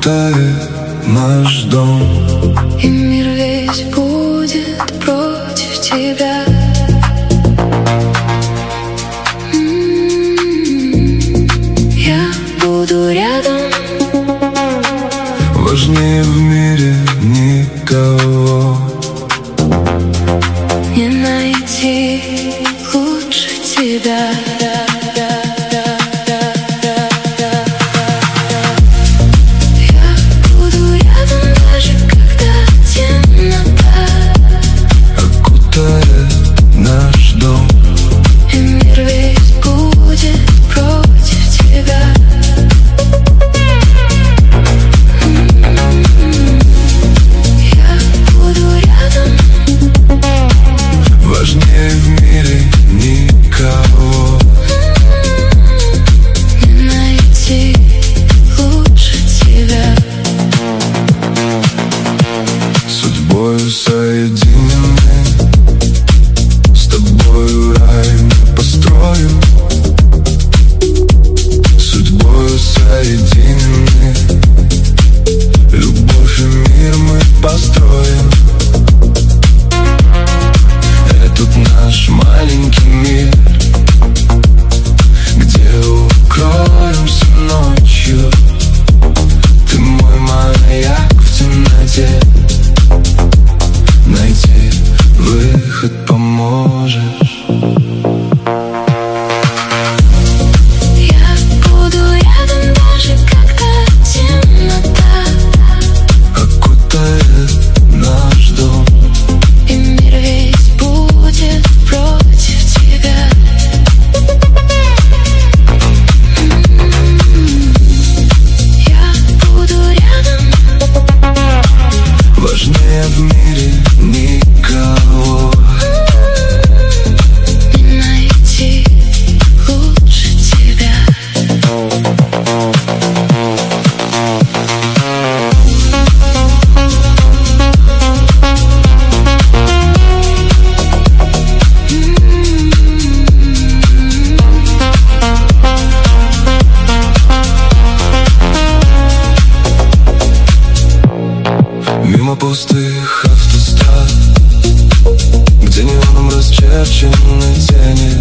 окутает наш дом, и мир весь будет против тебя. Я буду рядом. важнее в мире никого. Не найти лучше тебя. Наш дом, и мир весь будет против тебя. Я буду рядом. важнее в мире никого. Не найти лучше тебя. Судьбою соединены, с тобою рай мы построим. Судьбою соединены, любовь и мир мы построим. Этот наш маленький мир, где укроемся ночью. Ты мой маяк в темноте, найти выход поможешь. Я буду рядом, даже когда темнота окутает наш дом, и мир весь будет против тебя. Я буду рядом. важнее в мире никого. Не найти лучше тебя. Мимо пустых автострад, где неоном расчерчены тени,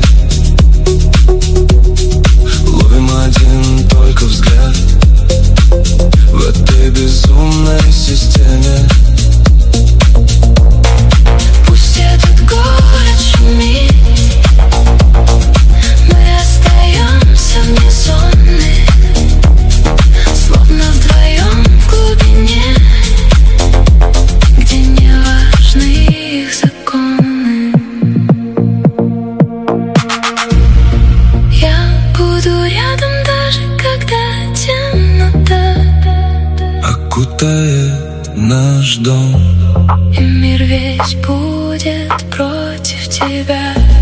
ловим один только взгляд в этой безумной системе. Пусть этот город шумит, мы остаемся вне зоны, словно вдвоем в глубине, где не важны их законы. Я буду рядом, даже когда темнота Окутает наш дом, и мир весь будет против тебя.